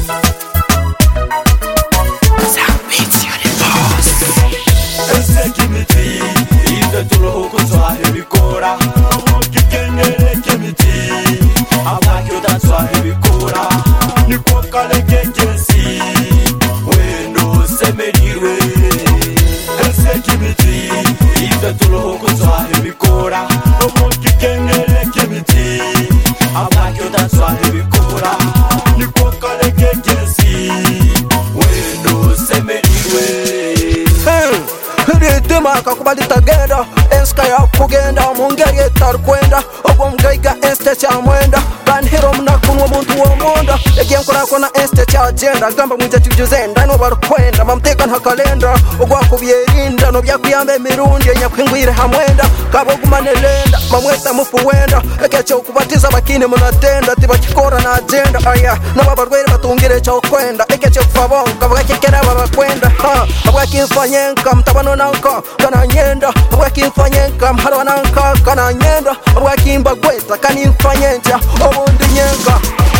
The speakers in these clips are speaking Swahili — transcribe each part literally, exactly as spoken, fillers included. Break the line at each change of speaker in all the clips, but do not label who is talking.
Kakubadita genda enska ya kugenda mungeri etarkwenda ogwo mugaiga enste cha mwenda kanhero mnakunwa muntu wo monda egiye nkora kona enste cha agenda gamba mwija tujuzenda no barukwenda bamteka nta kalenda ogwa kubyerinda no byakuyambe mirundi enyakwingwire hamwenda kabogumanelenda mamweta mufuwenda ekecho kubatiza bakine munatenda tibakikora na agenda aya nababarwere batungire cha kwenda ekecho kufabonga bakekera babakwenda ha abakimfanyenka mtabano nanka kana nyenda abakimfanyenka mharo nanka kana nyenda abakimba gweta kanimfanyenja obundi nyenga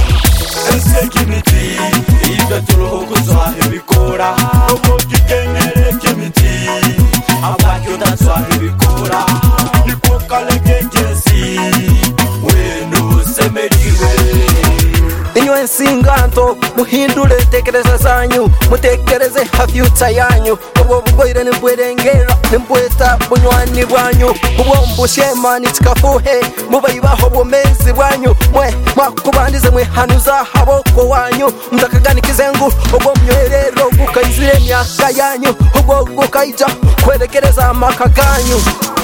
ensekimiti ibe turuhukuza ibikora omukikengere kimiti abakyo danswa ibikora niko kalekejesi wenu semeriwe
inyo ensinganto muhindure tekereza zanyu mutekereze hafuture yanyu ubwo bugoire nimbwerengera nimbweta bunywani bwanyu ubwo mbushema nitikafuhe mubayibaho bomezi bwanyu mwe mwakubandize mwe hanuza haboko wanyu mutakaganikize ngo ubwo myoherero gukayizire myaka yanyu ubwo gukaija kwerekereza amaka ganyu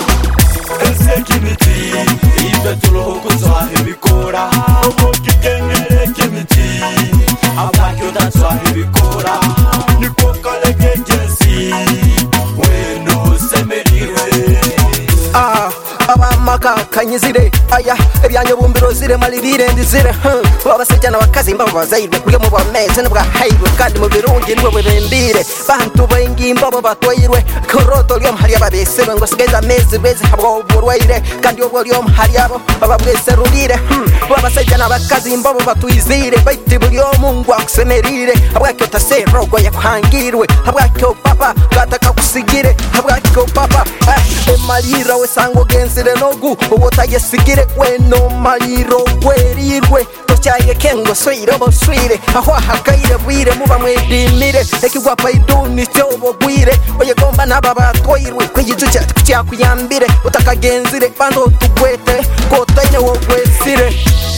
ensekimiti ibe turuhukuza ibikora omukikengere kimiti abakyo danswa ibikora niko kalekejesi wenu semeriwe
ah abamaka kanyizire aya ebyanyo bumbiro zire malibire ndizire babasejana bakazi mbabo bazayirwe kuge mu bameze nibwa hayirwe kandi mu birungi nibwo bebembire bantu bayingimba bo batwayirwe koroto lyo mhari ababesebe ngo sigeza mezi bezi habwo burwaire kandi obwo lyo mhari abo bababwese rurire babasejana bakazi mbabo batwizire baiti bulyo mungu akusemerire abwakyo taserogo yakwangirwe abwakyo papa gataka kusigire abwakyo papa emalira we sango gensire nogu obotayesigire kweno maliro kwerirwe tochaye kengo swire boswire aho hakaire bwire muba mwedimire ekigwa paiduni cyobo bwire oye gomba nababa twoirwe kwigicuca kya kuyambire utakagenzire bando tugwete kotaine wo kwesire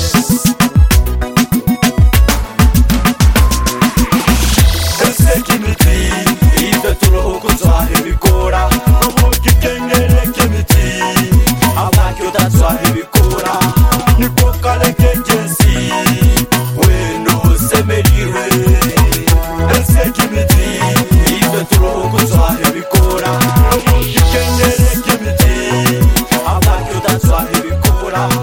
ensekimiti ibe turuhukuza ibikora omukikengere kimiti abakyo danswa ibikora niko kalekejesi wenu semeriwe ensekimiti ibe turuhukuza ibikora omukikengere kimiti abakyo danswa ibikora